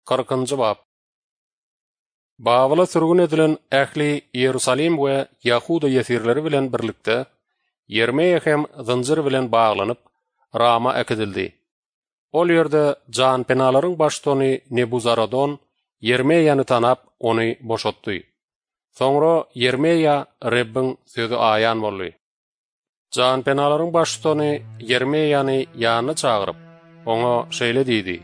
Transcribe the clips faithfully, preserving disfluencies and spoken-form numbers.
kırkıncı bab. Babala sürgün edilen ähli Yerusalim we Yahuda yesirleri bilen birlikde Yermeýe hem zynjyr bilen baglanyp Rama ekidildi. Ol ýerde janpenalaryň başçysy Nebuzaradon Yermeýany tanap ony boşatdy. Soňra Yermeýa Rabbiň sözü aýan boldy. Janpenalaryň başçysy Yermeýany ýanyna çagyryp oňa şeýle diýdi: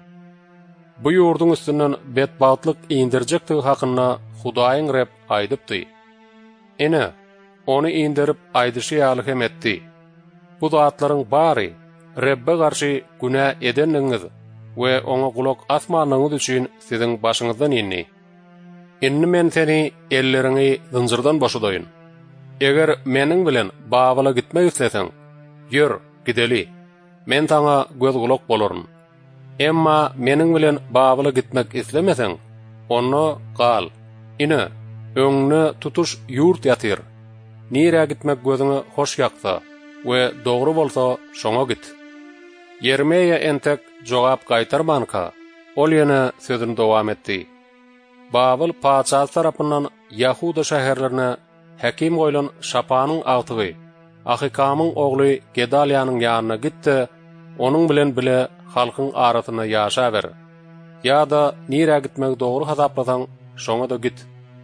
Bu ýurdun üstünden betbatlyk indirjektigi hakynda Hudaýyň Rab aýdypdy. Ene, onu indirip aýdyşy ýaly hem etdi. Bu zatlaryň bary Rabbe garşy günä edenliňiz we oňa gulak asmanlygyňyz üçin siziň başyňyzdan inni. Inni men seni ellerini zynjyrdan boşadaýyn. Eger meniň bilen Babala gitmek isleseň, ýör, gideli. Men taňa göz gulak bolaryn. Emma meniň bilen Babala gitmek islemeseň, onu gal. Ine, öňüne tutuş ýurt ýatyr. Nire gitmek gözüňe hoş ýaksa we dogry bolsa şoňa git. Yermeýe entek jogap gaýtarmanka, ol ýene sözüni dowam etdi. Babıl paçasy tarapyndan Yahuda şäherlerine hekim goýulan Şapanyň agtygy, Ahikamyň ogly Gedaliýanyň ýanyna gitdi, onuň bilen bile halkyň arasyna ýaşa ber. Ýa-da nire gitmek dogry hasaplasaň, şoňa da git.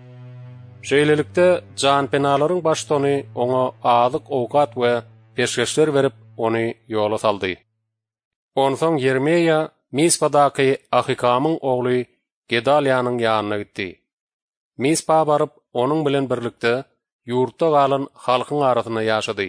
Şeýlelikde janpenalaryň başçysy oňa azyk owkat we peşkeşler berip ony ýola saldy. Onsoň Yermeýa Mispadaky Ahikamyň ogly Gedaliýanyň ýanyna gitdi. Mispa baryp onuň bilen birlikde ýurtda galan halkyň arasyna ýaşady.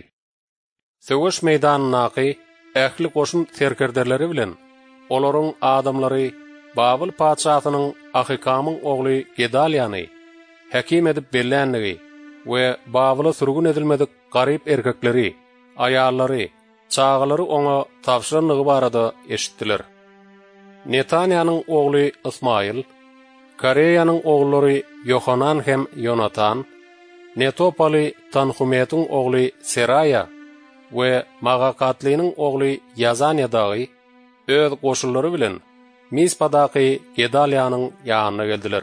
Söwüş meýdanynaky ähli goşun serkerderleri bilen olaryň adamlary Babil paçasynyň Ahikamyň ogly Gedaliýany hekim edip belänligi we Babila sürgün edilmedik garyp erkekleri, aýallary, çağalary oňa tapşyranlygy barada eşitdiler. Netanyanyň ogly Ismail, Kareýanyň oglary Yohanan hem Yonatan, Netopali Tanhumetyň ogly Seraya we Magakatlynyň ogly Yazanyadagy öz goşullary bilen Mispadaky Gedaliýanyň ýanyna geldiler.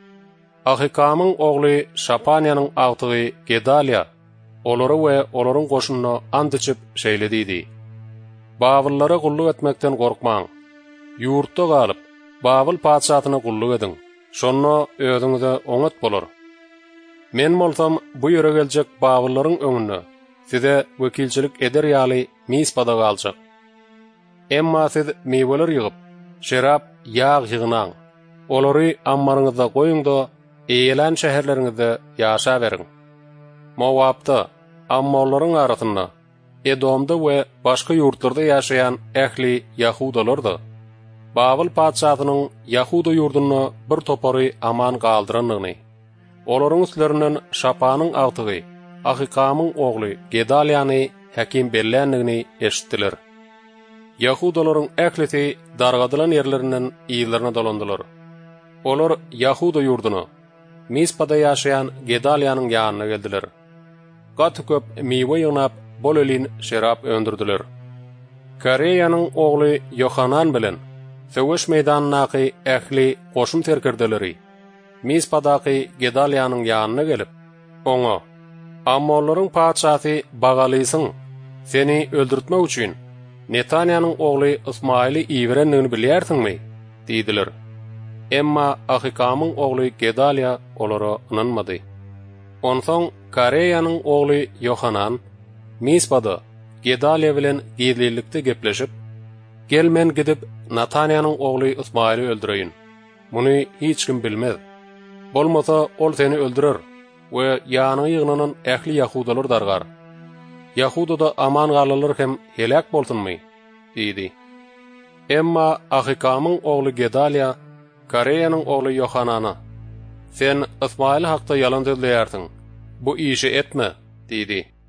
Ahikamyň ogly Şapanyanyň agtygy Gedaliýa olary we olaryň goşunyna and içip şeýle diýdi: Babillara gulluk etmekden gorkmaň. Ýurtda galyp Babil paçasyna gulluk ediň. Şonu özüňize oňat bolar. Men bolsam bu ýere geljek Babillaryň öňünde size wekilçilik eder ýaly Mispada galjak. Emma siz meýweler ýygyp, şerap, ýağ ýygynaň. Olary ammaryňyzda goýuň-da eýelen şäherleriňizde ýaşa beriň. Mowapda, ammalaryň arasynda, Edomda we başga ýurtlarda ýaşaýan ähli Yahudalarda Babil paçasynyň Yahuda ýurduny bir topary aman galdyranlygyny, olaryň üstlerinden Şapanyň agtygy, Ahikamyň ogly Gedaliýany hekim belänligini eşitdiler. Yahudalaryň ählisi dargadylan ýerlerinden ýyllarına dolandylar. Olar Yahuda ýurduny, Mispada ýaşaýan Gedaliýanyň ýanyna geldiler. Gaty köp meýwe ýynap, bol elin şerap öndürdiler. Kareýanyň ogly Yohanan bilen Söwüş meýdanynaky ähli goşun terkerdeleri Mispadaky Gedaliýanyň ýanyna gelip, oňa: Ammolaryň paçasy bagalysyň, seni öldürtmek üçin Netanyanyň ogly Ismaili iýerenligini bilýärsiňmi? diýdiler. Emma Ahikamyň ogly Gedaliýa olara ynanmady. Onsoň Kareýanyň ogly Yohanan Mispada Gedaliýa bilen gizlilikde gepleşip, gel men gidip Netanyanyň ogly Ismaili öldüreýin. Muny hiç kim bilmez. Bolmasa ol seni öldürer we ýanyna ýygnanan ähli Yahudalar dargar. Yahudada aman galanlar hem helak bolsunmy? diýdi. Emma Ahikamyň ogly Gedaliýa Kareýanyň ogly Yohanana: Sen Ismail hakda ýalan sözleýärsiň. Bu işi etme, diýdi.